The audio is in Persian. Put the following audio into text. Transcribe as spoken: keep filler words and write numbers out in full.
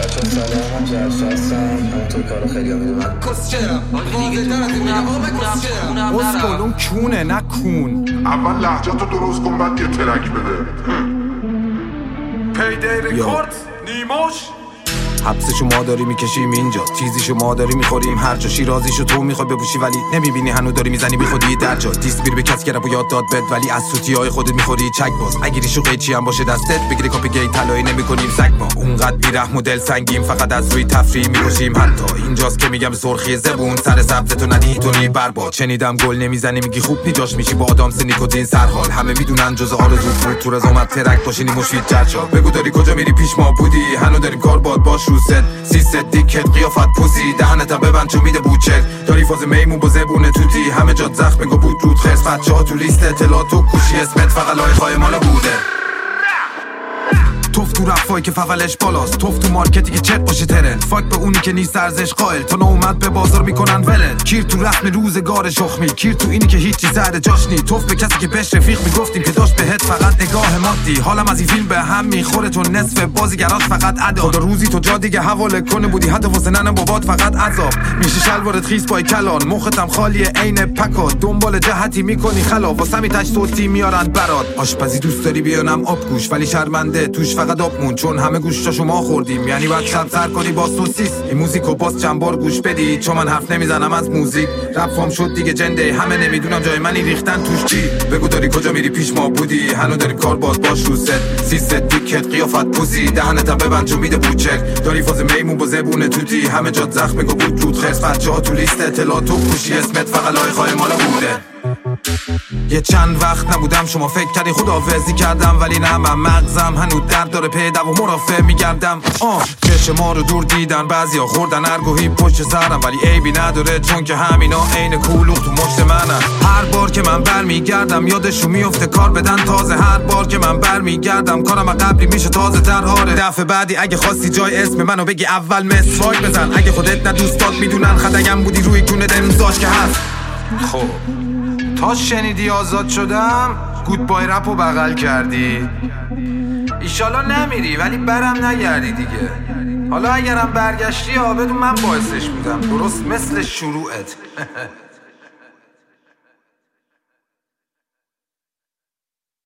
بچه سلام، من جرش هستم. همونطور کارو خیلی ها میدونم کسچرم واضح دارت میگم آقا من کسچرم اسکلون کونه نکون. اول لحجاتو درست کن بعد یه ترک بده. پیدی رکورد نیماش حبسشو ما داری میکشیم اینجا، چیزیشو ما داری میخوریم هر جا، شیرازیشو تو میخوای بپوشی ولی نمیبینی هنو داری میزنی بی خودی در جا. دیس بیر به کسی که رپو یاد داد بد ولی از سوتیای خودت میخوری چک باز. اگه ریشو قیچی هم باشه دستت بگیری کاپی گی طلایی نمیکنیم سگ ما. اونقدر بیرحم و دل سنگیم فقط از روی تفریح میکشیم. حتی اینجاست که میگم سرخی زبون سر سبزتو ندی تو برباد. شنیدم گل نمیزنی میگی خوب نی جاش میشی با آدم سه نیکوتین سرحال. همه میدونن جز آرزو بود تو رزومت ترک باشینی مفید جرشا. بگو داری کجا میری پیش ما بودی هنو داریم کار باد باش رو ست سی ست دیکت قیافت پوسی دهنتا ببند چون میده بوچت. داری فاز میمون با زبونه توتی همه جات زخم بگو بود رود خرس. بچه ها تو لیست اطلاعات و کوشی اسمت فقط لای خواهی مالا بوده. توف تو رفایی که فولش بالاست، توف تو مارکتی که چت باشه ترند. فاک به اونی که نیست ارزش قائل تا نومد به بازار میکنن ولد. کیر تو رسم روزگار شخمی، کیر تو اینی که هیچی سر جاش نی. توف به کسی که بهش رفیق میگفتیم که داشت بهت فقط نگاه مادی. حالم از این فیلم به هم میخوره تو نصف بازیگراش فقط ادا. خدا روزی تو جا دیگه حواله کنه بودی حتی واسه ننم بابات فقط عذاب. میشه شلوارت خیس با کلان مختم خالیه عین پکا. دنبال جهتی میکنی خلا واسه می تاش صوتی میارن برات. آشپزی دوست داری بیانم آب گوش ولی شرمنده توش فقط آب مون چون همه گوشتاشو ما خوردیم. یعنی باید شب سر کنی با سوسیس. این موزیکو باز چند بار گوش بدی چون من حرف نمیزنم از موزیک. رپ فام شد دیگه جنده همه نمیدونم جای منی ریختن توش چی. بگو داری کجا میری پیش ما بودی هنو داریم کار باد باش رو ست سی ست دیکت قیافت پوسی دهنتا ببند چون میده بوچک. داری فاز میمون با زبونه توتی همه جات زخم بگو بود رود خرس. بچه ها تو لیست اطلاعات و کوشی اسمت فقط لای خواهی مالا بوده. یه چند وقت نبودم شما فکر کردی خداحافظی کردم ولی نه من مغزم هنوز درد داره پیدا و مرافع میگردم. آه چشم ما رو دور دیدن بعضیا خوردن ارگوهی پشت سرم ولی عیبی نداره چون که همینا عین کولوخ تو مشت منن. هر بار که من برمیگردم یادشو میفته کار بدن تازه. هر بار که من برمیگردم کارم قبلی میشه تازه تر. آره دفعه بعدی اگه خواستی جای اسم منو بگی اول مسواک بزن. اگه خودت نه دوستات میدونن خدایم بودی روی گونت امضاش که هست. خب تا شنیدی آزاد شدم گودبای رپو بغل کردی. ایشالا نمیری ولی برم نگردی دیگه. حالا اگرم برگشتی ها بدون من باعثش بودم درست مثل شروعت.